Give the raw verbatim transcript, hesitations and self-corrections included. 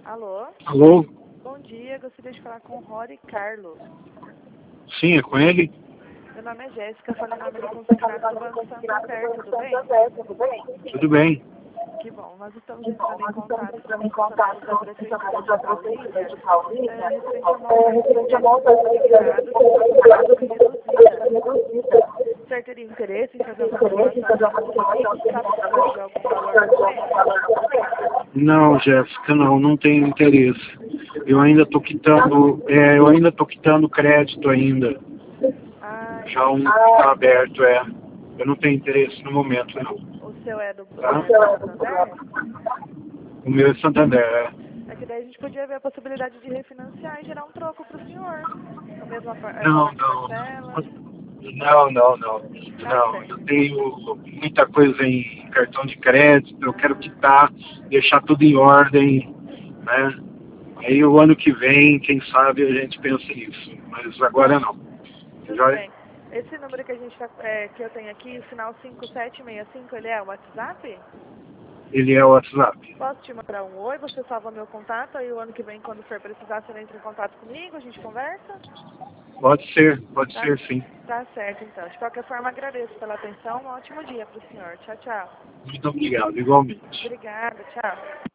Alô? Alô? Bom dia, gostaria de falar com o Rory Carlos. Sim, é com ele? Meu nome é Jéssica, falei em nome do consignado do Banco Santander, tudo bem? Tudo bem. Que bom, nós estamos entrando em contato com os funcionários da Prefeitura de Paulínia, é, referente a montante consignado que foi reduzida. O senhor teria interesse em fazer uma reclamação comigo? Sabe se vai de algum valor no momento? Não, Jéssica, não, não tenho interesse. Eu ainda estou quitando, é, eu ainda estou quitando crédito ainda. Ah, Já um está aberto, é. Eu não tenho interesse no momento, não. o seu é do Tá? é do Santander? O meu é Santander, é. É que daí a gente podia ver a possibilidade de refinanciar e gerar um troco para o senhor. O mesmo é, Não, valor de não. parcela. Não, não, não. Tá Não, certo. eu tenho muita coisa em cartão de crédito, eu quero quitar, deixar tudo em ordem, né? Aí o ano que vem, quem sabe, a gente pensa nisso. Mas agora não. Tudo Joia? bem. Esse número que a gente tá, é, que eu tenho aqui, o final cinco sete seis cinco, ele é o WhatsApp? Ele é o WhatsApp. Posso te mandar um oi, você salva meu contato, aí o ano que vem, quando for precisar, você entra em contato comigo, a gente conversa? Pode ser, pode Tá, ser sim. tá certo, então. De qualquer forma, agradeço pela atenção, um ótimo dia para o senhor. Tchau, tchau. Muito obrigado, igualmente. Obrigada, tchau.